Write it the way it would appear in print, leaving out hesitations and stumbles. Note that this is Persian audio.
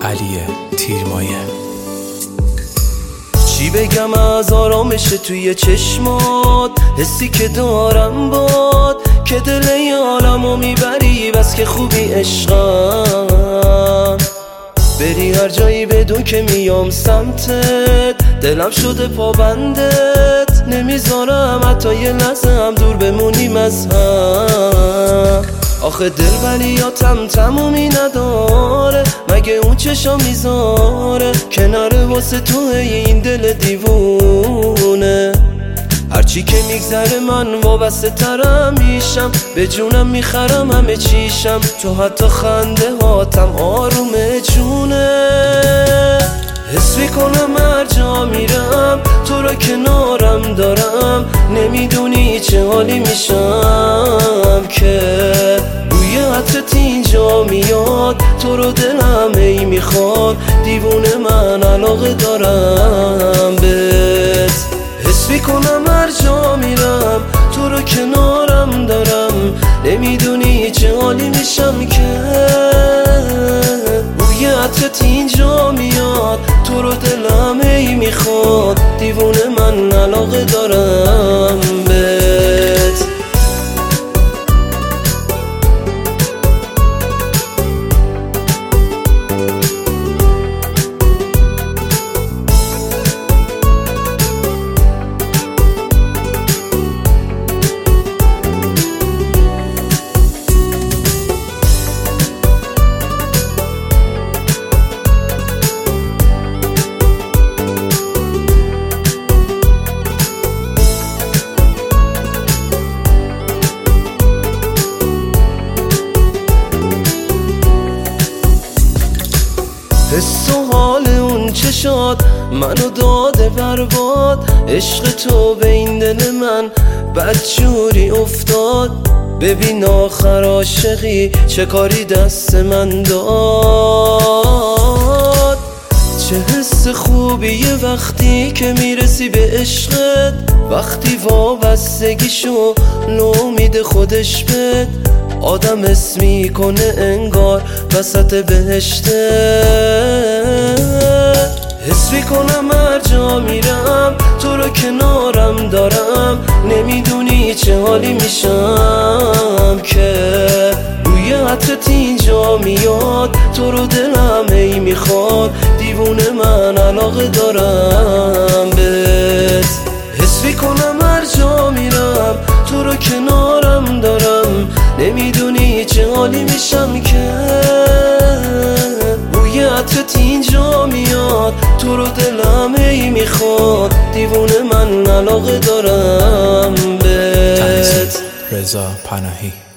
علی تیرمایه. چی بگم از آرامش توی چشمات، حسی که دارم باد که دل ی عالمو میبری، بس که خوبی عشقم. بری هر جایی بدون که میام سمتت، دلم شده پابندت، نمیذارم حتی یه لحظه هم دور بمونیم از هم. آخه دل ولیاتم تمومی نداره، مگه اون چشا میذاره کنار واسه تو این دل دیوونه. هرچی که میگذره من وابسته ترم میشم، به جونم میخرم همه چیشم، تو حتی خنده هاتم آروم جونه. حس میکنم هر جا میرم تو را کنارم دارم، نمیدونی چه حالی میشم که بوی عطرت اینجا میاد، تو رو دلم ای میخواد، دیوونه من علاقه دارم بهت. حس میکنم هر جا میرم تو رو کنارم دارم، نمیدونی چه حالی میشم که بوی عطرت اینجا میاد، تو رو دلم ای میخواد، دیوونه من علاقه دارم بهت. حس و حال اون چشات منو داده برباد، عشق تو به این دل من بدجوری افتاد. ببین آخر عاشقی چه کاری دست من داد. چه حس خوبیه وقتی که میرسی به عشقت، وقتی وابستگیشو نومید خودش بد، آدم حس میکنه انگار وسط بهشته. حس میکنم هر جا میرم تو رو کنارم دارم، نمیدونی چه حالی میشم که بوی عطرت اینجا میاد، تو رو دلم ای میخواد، دیوونه من علاقه دارم بهت. حس میکنم هر جا میرم تو رو کنارم دارم، نمیدونی چه حالی میشم که بوی عطرت اینجا میاد، تو رو دلم ای میخواد، دیوونه من علاقه دارم بهت. رضا پناهی.